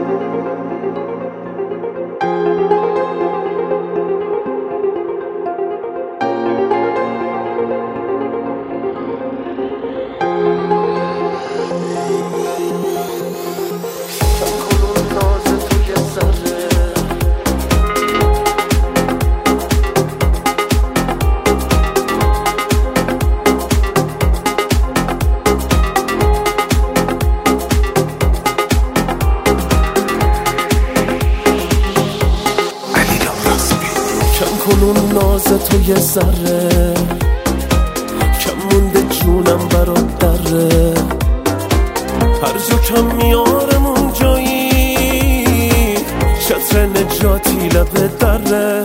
کنون ناز تو یه ذره کم مونده جونم برات دره هر جا کم میارمون جایی چتر نجاتی لبه دره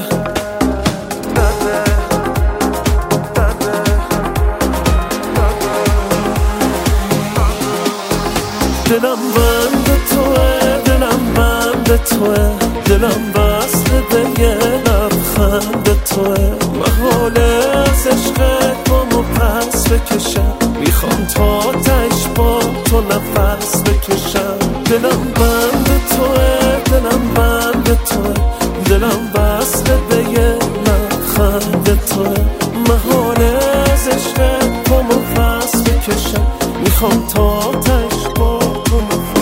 دلم بند توه دلم بند توه دلم بسته به یه لبخند توه محاله از عشقت پامو پس بکشم میخوام تا تش با تو نفس بکشم دلم بند توه دلم بند توه دلم بسته به یه لبخند توه محاله از عشقت پامو پس بکشم میخوام تا تش با تو نفس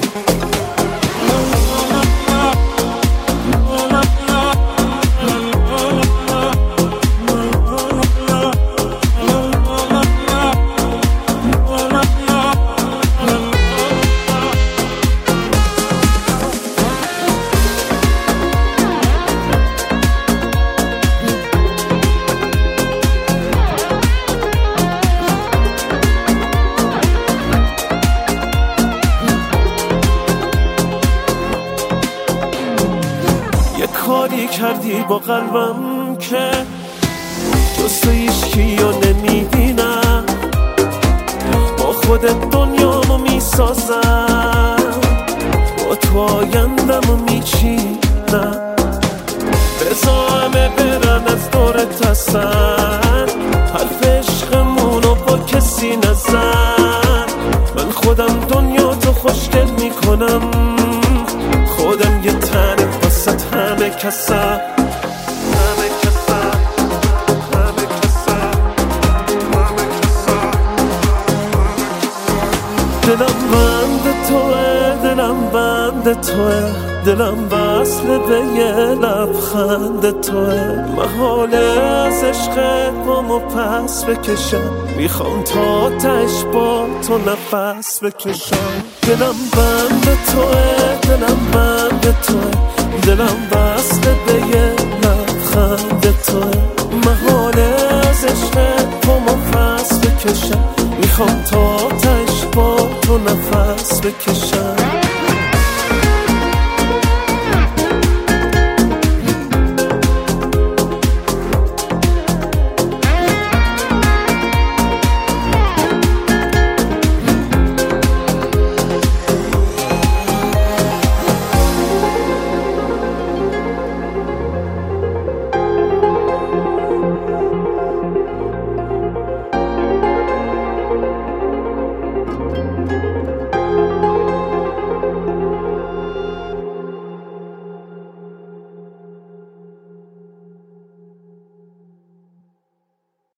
کاری کردی با قلبم که جز تو هیچکی رو نمیبینم با خودت دنیامو میسازم با تو آیندمو میچینم بذار همه برن از دورت هستن حرف عشقمونو با کسی نزن من خودم دنیا تو خوشگل میکنم خودم یه تنه واسط همه کسم دلم بند توه دلم بند توه دلم وصل به یه لبخند توه محاله از عشقت پامو پس بکشم میخوام تا تش با تو نفس بکشم دلم بند توه دلم بند توه دلم وصل به یه لبخند توه محاله از عشقت پامو پس بکشم میخوام تا تش با تو نفس بکشم